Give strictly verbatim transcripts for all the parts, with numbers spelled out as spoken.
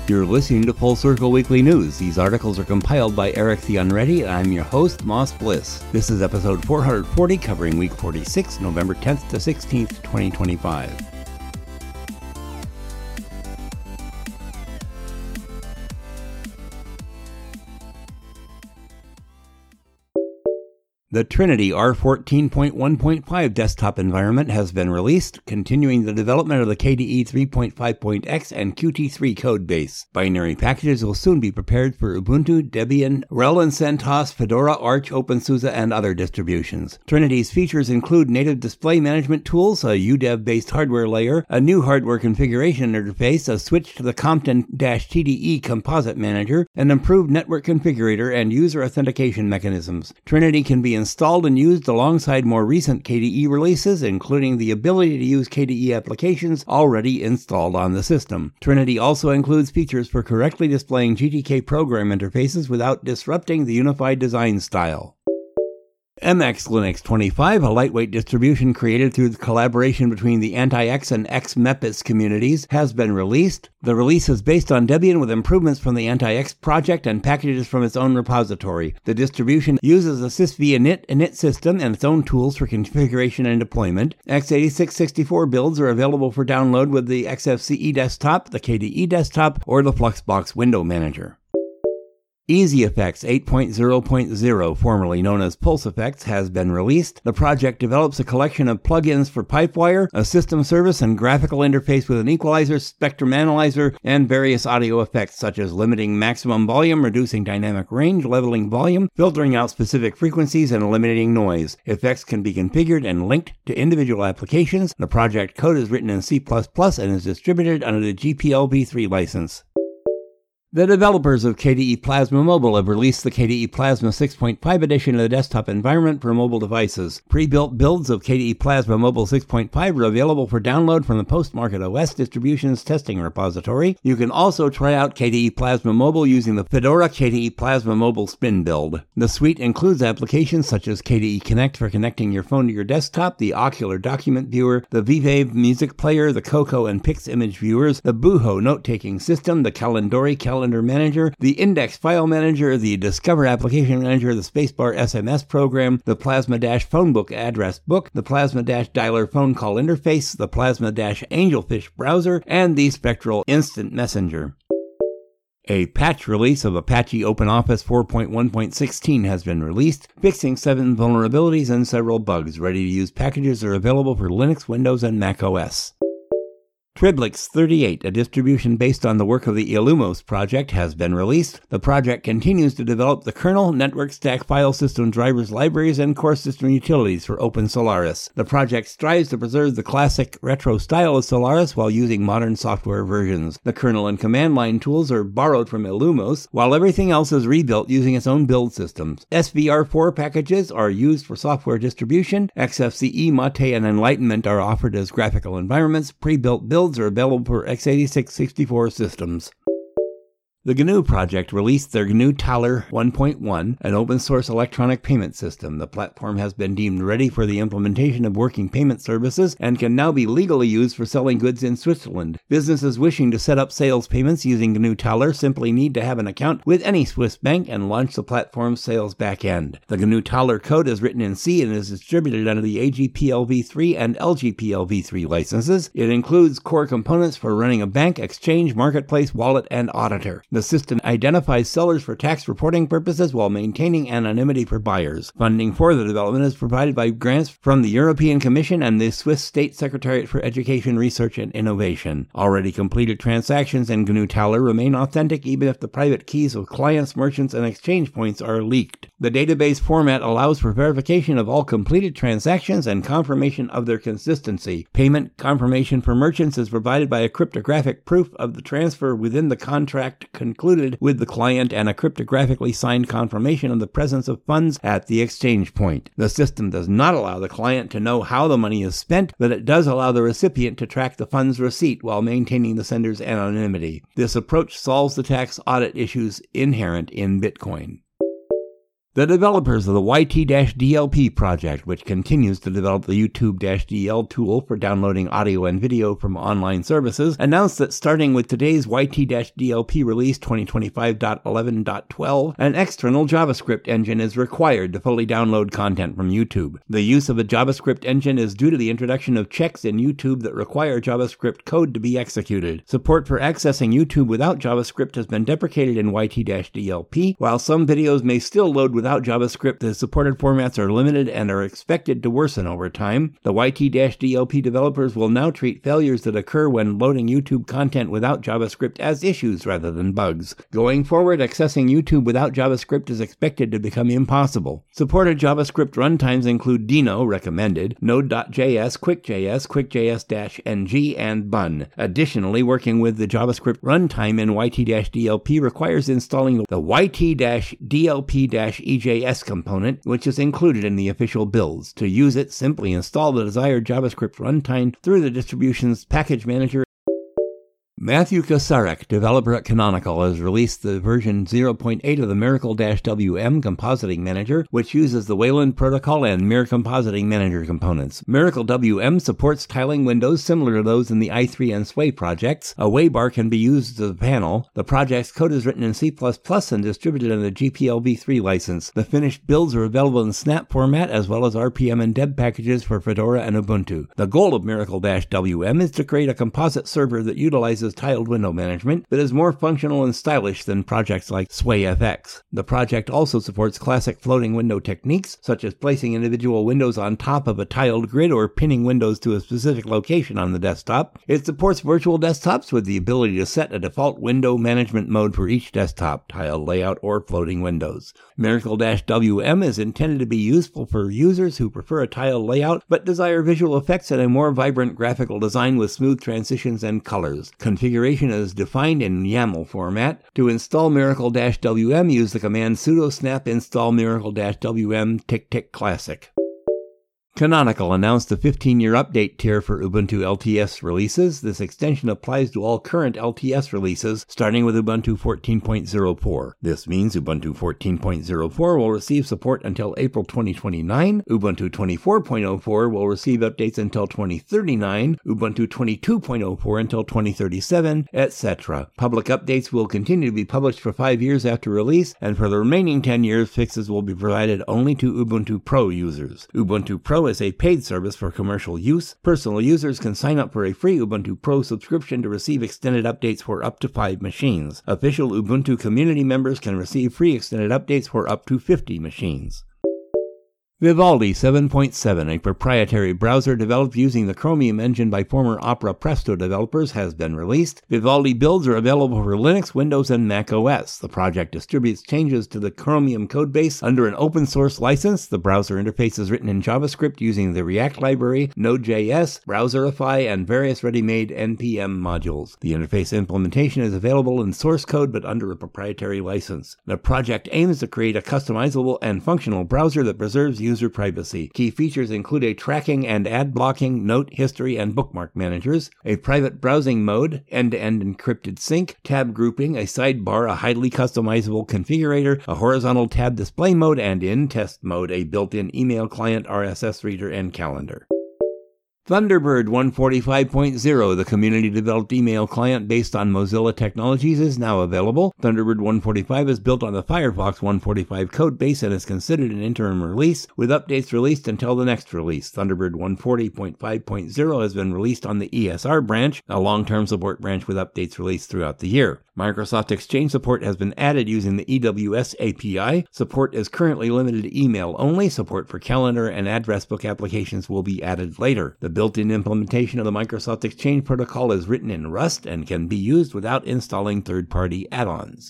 You're listening to Full Circle Weekly News. These articles are compiled by Eric the Unready. I'm your host, Moss Bliss. This is episode four hundred forty, covering week forty-six, November tenth to sixteenth, twenty twenty-five. The Trinity R fourteen point one point five desktop environment has been released, continuing the development of the K D E three point five point x and Qt three codebase. Binary packages will soon be prepared for Ubuntu, Debian, RHEL and CentOS, Fedora, Arch, OpenSUSE, and other distributions. Trinity's features include native display management tools, a U D E V-based hardware layer, a new hardware configuration interface, a switch to the Compton-T D E composite manager, an improved network configurator, and user authentication mechanisms. Trinity can be installed and used alongside more recent K D E releases, including the ability to use K D E applications already installed on the system. Trinity also includes features for correctly displaying G T K program interfaces without disrupting the unified design style. M X Linux twenty-five, a lightweight distribution created through the collaboration between the Anti-X and X-Mepis communities, has been released. The release is based on Debian with improvements from the Anti-X project and packages from its own repository. The distribution uses a sysv init init system and its own tools for configuration and deployment. x eighty-six sixty-four builds are available for download with the X F C E desktop, the K D E desktop, or the Fluxbox window manager. EasyEffects eight point oh point oh, formerly known as PulseEffects, has been released. The project develops a collection of plugins for Pipewire, a system service and graphical interface with an equalizer, spectrum analyzer, and various audio effects such as limiting maximum volume, reducing dynamic range, leveling volume, filtering out specific frequencies, and eliminating noise. Effects can be configured and linked to individual applications. The project code is written in C plus plus and is distributed under the G P L v three license. The developers of K D E Plasma Mobile have released the K D E Plasma six point five edition of the desktop environment for mobile devices. Pre-built builds of K D E Plasma Mobile six point five are available for download from the Postmarket O S Distributions testing repository. You can also try out K D E Plasma Mobile using the Fedora K D E Plasma Mobile Spin build. The suite includes applications such as K D E Connect for connecting your phone to your desktop, the Ocular Document Viewer, the vVave Music Player, the Coco and Pix image viewers, the Buho note-taking system, the Calendori Calendar Manager, the Index File Manager, the Discover Application Manager, the Spacebar S M S program, the Plasma-Phonebook Address Book, the Plasma-Dialer Phone Call Interface, the Plasma-Angelfish Browser, and the Spectral Instant Messenger. A patch release of Apache OpenOffice four point one point sixteen has been released, fixing seven vulnerabilities and several bugs. Ready-to-use packages are available for Linux, Windows, and Mac O S. Triblix thirty-eight, a distribution based on the work of the Illumos project, has been released. The project continues to develop the kernel, network stack, file system drivers, libraries, and core system utilities for OpenSolaris. The project strives to preserve the classic retro style of Solaris while using modern software versions. The kernel and command line tools are borrowed from Illumos, while everything else is rebuilt using its own build systems. S V R four packages are used for software distribution. X F C E, Mate, and Enlightenment are offered as graphical environments. Pre-built builds are available for x eighty-six sixty-four systems. The G N U project released their G N U Taler one point one, an open-source electronic payment system. The platform has been deemed ready for the implementation of working payment services and can now be legally used for selling goods in Switzerland. Businesses wishing to set up sales payments using G N U Taler simply need to have an account with any Swiss bank and launch the platform's sales backend. The G N U Taler code is written in C and is distributed under the A G P L v three and L G P L v three licenses. It includes core components for running a bank, exchange, marketplace, wallet, and auditor. The system identifies sellers for tax reporting purposes while maintaining anonymity for buyers. Funding for the development is provided by grants from the European Commission and the Swiss State Secretariat for Education, Research, and Innovation. Already completed transactions in G N U Taler remain authentic even if the private keys of clients, merchants, and exchange points are leaked. The database format allows for verification of all completed transactions and confirmation of their consistency. Payment confirmation for merchants is provided by a cryptographic proof of the transfer within the contract concluded with the client and a cryptographically signed confirmation of the presence of funds at the exchange point. The system does not allow the client to know how the money is spent, but it does allow the recipient to track the funds receipt while maintaining the sender's anonymity. This approach solves the tax audit issues inherent in Bitcoin. The developers of the Y T D L P project, which continues to develop the YouTube D L tool for downloading audio and video from online services, announced that starting with today's Y T D L P release twenty twenty-five point eleven point twelve, an external JavaScript engine is required to fully download content from YouTube. The use of a JavaScript engine is due to the introduction of checks in YouTube that require JavaScript code to be executed. Support for accessing YouTube without JavaScript has been deprecated in Y T D L P. While some videos may still load without Without JavaScript, the supported formats are limited and are expected to worsen over time. The Y T D L P developers will now treat failures that occur when loading YouTube content without JavaScript as issues rather than bugs. Going forward, accessing YouTube without JavaScript is expected to become impossible. Supported JavaScript runtimes include Dino, recommended, Node.js, QuickJS, QuickJS-Ng, and Bun. Additionally, working with the JavaScript runtime in Y T D L P requires installing the Y T D L P E J S component, which is included in the official builds. To use it, simply install the desired JavaScript runtime through the distribution's package manager. Matthew Kacarek, developer at Canonical, has released the version zero point eight of the Miracle-W M Compositing Manager, which uses the Wayland Protocol and Mir Compositing Manager components. Miracle-W M supports tiling windows similar to those in the i three and Sway projects. A waybar can be used as a panel. The project's code is written in C plus plus and distributed in the G P L v three license. The finished builds are available in Snap format as well as R P M and Deb packages for Fedora and Ubuntu. The goal of Miracle-W M is to create a composite server that utilizes tiled window management, but is more functional and stylish than projects like SwayFX. The project also supports classic floating window techniques, such as placing individual windows on top of a tiled grid or pinning windows to a specific location on the desktop. It supports virtual desktops with the ability to set a default window management mode for each desktop, tiled layout, or floating windows. Miracle-W M is intended to be useful for users who prefer a tiled layout, but desire visual effects and a more vibrant graphical design with smooth transitions and colors. Configuration is defined in YAML format. To install Miracle-W M, use the command sudo snap install Miracle-W M tick tick classic. Canonical announced a fifteen-year update tier for Ubuntu L T S releases. This extension applies to all current L T S releases, starting with Ubuntu fourteen point oh four. This means Ubuntu fourteen point oh four will receive support until April twenty twenty-nine, Ubuntu twenty-four point oh four will receive updates until twenty thirty-nine, Ubuntu twenty-two point oh four until twenty thirty-seven, et cetera. Public updates will continue to be published for five years after release, and for the remaining ten years, fixes will be provided only to Ubuntu Pro users. Ubuntu Pro is a paid service for commercial use. Personal users can sign up for a free Ubuntu Pro subscription to receive extended updates for up to five machines. Official Ubuntu community members can receive free extended updates for up to fifty machines. Vivaldi seven point seven, a proprietary browser developed using the Chromium engine by former Opera Presto developers, has been released. Vivaldi builds are available for Linux, Windows, and Mac O S. The project distributes changes to the Chromium codebase under an open-source license. The browser interface is written in JavaScript using the React library, Node.js, Browserify, and various ready-made N P M modules. The interface implementation is available in source code but under a proprietary license. The project aims to create a customizable and functional browser that preserves user privacy. Key features include a tracking and ad blocking, note, history, and bookmark managers, a private browsing mode, end-to-end encrypted sync, tab grouping, a sidebar, a highly customizable configurator, a horizontal tab display mode, and in test mode, a built-in email client, R S S reader, and calendar. Thunderbird one forty-five point oh, the community-developed email client based on Mozilla Technologies, is now available. Thunderbird one forty-five is built on the Firefox one forty-five codebase and is considered an interim release, with updates released until the next release. Thunderbird one forty point five point oh has been released on the E S R branch, a long-term support branch with updates released throughout the year. Microsoft Exchange support has been added using the E W S A P I. Support is currently limited to email only. Support for calendar and address book applications will be added later. The built-in implementation of the Microsoft Exchange protocol is written in Rust and can be used without installing third-party add-ons.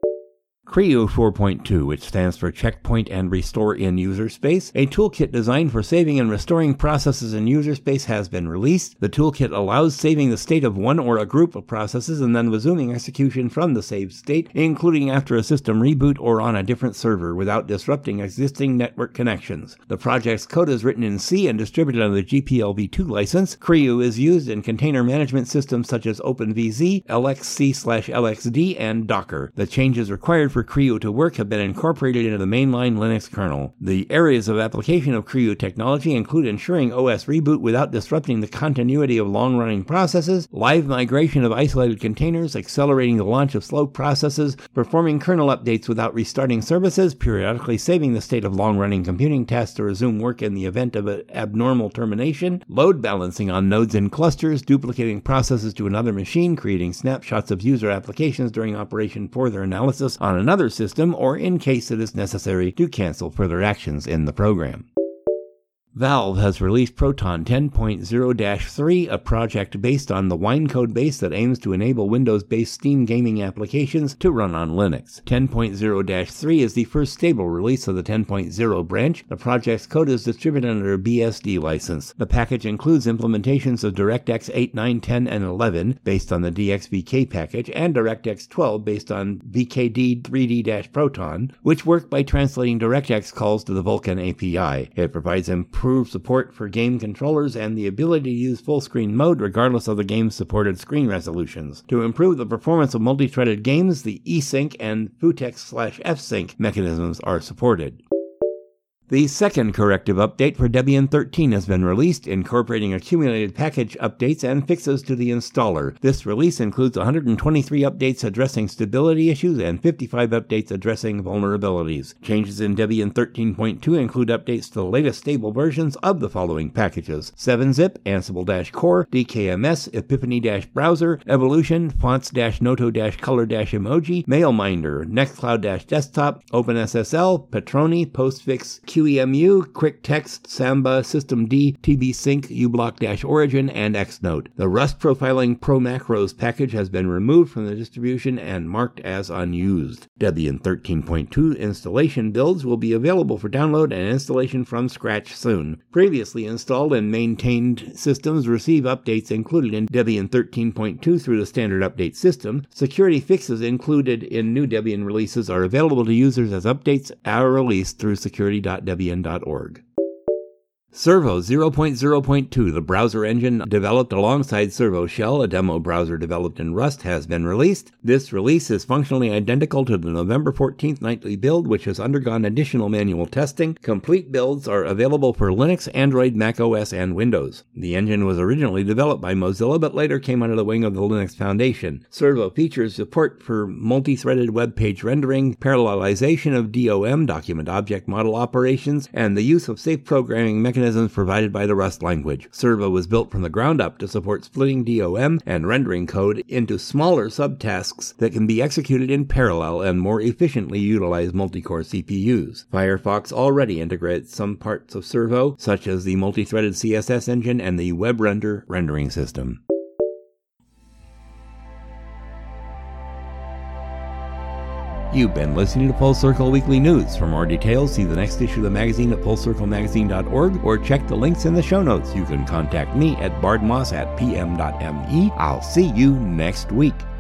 Creo four point two, which stands for Checkpoint and Restore in User Space, a toolkit designed for saving and restoring processes in user space, has been released. The toolkit allows saving the state of one or a group of processes and then resuming execution from the saved state, including after a system reboot or on a different server, without disrupting existing network connections. The project's code is written in C and distributed on the G P L v two license. Creo is used in container management systems such as OpenVZ, L X C slash L X D, and Docker. The changes required for Creo to work have been incorporated into the mainline Linux kernel. The areas of application of Creo technology include ensuring O S reboot without disrupting the continuity of long-running processes, live migration of isolated containers, accelerating the launch of slow processes, performing kernel updates without restarting services, periodically saving the state of long-running computing tasks to resume work in the event of an abnormal termination, load balancing on nodes in clusters, duplicating processes to another machine, creating snapshots of user applications during operation for their analysis on another system, or in case it is necessary to cancel further actions in the program. Valve has released Proton ten point oh dash three, a project based on the Wine code base that aims to enable Windows-based Steam gaming applications to run on Linux. ten point oh dash three is the first stable release of the ten point oh branch. The project's code is distributed under a B S D license. The package includes implementations of DirectX eight, nine, ten, and eleven based on the D X V K package, and DirectX twelve based on V K D three D Proton, which work by translating DirectX calls to the Vulkan A P I. It provides improved Improved support for game controllers and the ability to use full-screen mode regardless of the game's supported screen resolutions. To improve the performance of multi-threaded games, the eSync and Futex slash F-Sync mechanisms are supported. The second corrective update for Debian thirteen has been released, incorporating accumulated package updates and fixes to the installer. This release includes one hundred twenty-three updates addressing stability issues and fifty-five updates addressing vulnerabilities. Changes in Debian thirteen point two include updates to the latest stable versions of the following packages: seven zip, Ansible-Core, D K M S, Epiphany-Browser, Evolution, Fonts-Noto-Color-Emoji, MailMinder, Nextcloud-Desktop, OpenSSL, Patroni, Postfix, Q E M U, QuickText, Samba, Systemd, TBSync, uBlock-Origin, and Xnote. The Rust Profiling Pro Macros package has been removed from the distribution and marked as unused. Debian thirteen point two installation builds will be available for download and installation from scratch soon. Previously installed and maintained systems receive updates included in Debian thirteen point two through the standard update system. Security fixes included in new Debian releases are available to users as updates are released through security dot debian dot org. Servo zero point oh point two, the browser engine developed alongside Servo Shell, a demo browser developed in Rust, has been released. This release is functionally identical to the November fourteenth nightly build, which has undergone additional manual testing. Complete builds are available for Linux, Android, macOS, and Windows. The engine was originally developed by Mozilla, but later came under the wing of the Linux Foundation. Servo features support for multi-threaded web page rendering, parallelization of D O M, document object model operations, and the use of safe programming mechanisms provided by the Rust language. Servo was built from the ground up to support splitting D O M and rendering code into smaller subtasks that can be executed in parallel and more efficiently utilize multi-core C P Us. Firefox already integrates some parts of Servo, such as the multi-threaded C S S engine and the WebRender rendering system. You've been listening to Full Circle Weekly News. For more details, see the next issue of the magazine at full circle magazine dot org or check the links in the show notes. You can contact me at bardmoss at p m dot m e. I'll see you next week.